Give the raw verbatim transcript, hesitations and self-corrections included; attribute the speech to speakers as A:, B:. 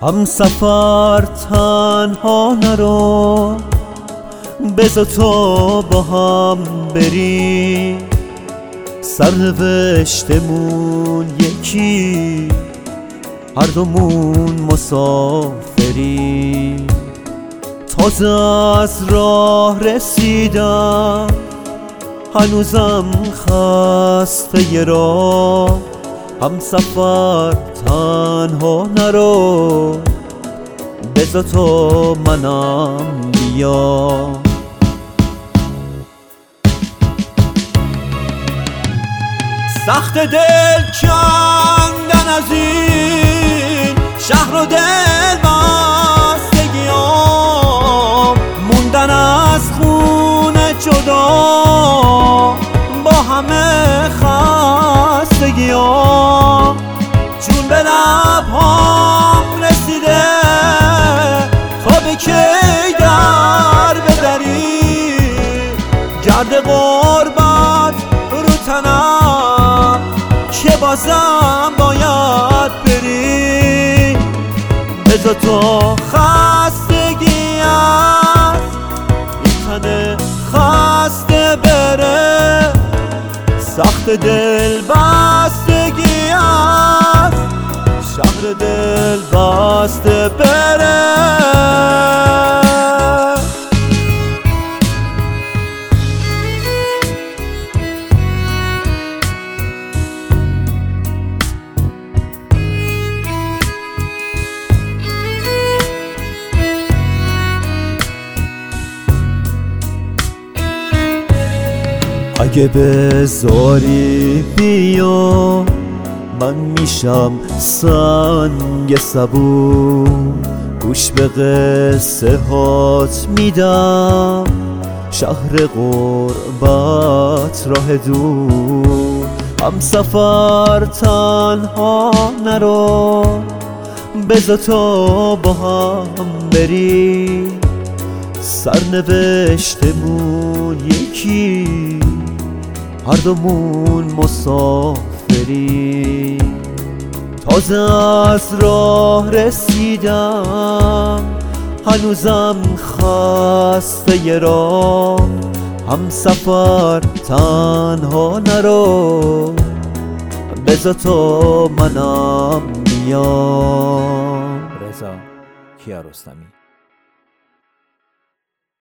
A: هم سفر تنها نرو، بذار تو با هم بریم، سرنوشتمون یکی، هر دومون مسافریم. تازه از راه رسیدم، هنوزم خسته ی راه، هم سفر تنها نرو، بذار تو منم بیا. سخت دل کندن از این شهر و دل بستگیام، موندن از خونه جدا با همه خستگیام. جون به لبهام رسیده تا به کی در بدری، گرد غربت رو تنم که بازم باید بری. بذار تو خستگی از این تن خسته بره، سخت دل بستگی از شهر دل بسته بره. اگه بذاری بیا، من میشم سنگ صبور، گوش به قصه هات میدم، شهر غربت راه دور. هم سفر تنها نرو، بذار تو با هم بری، سرنوشتمون یکی، هر دومون مسافری. تازه از راه رسیدم، هنوزم خسته ی راه، هم سفر تنها نرو، بذار تو منم میام.
B: رضا کیارستمی.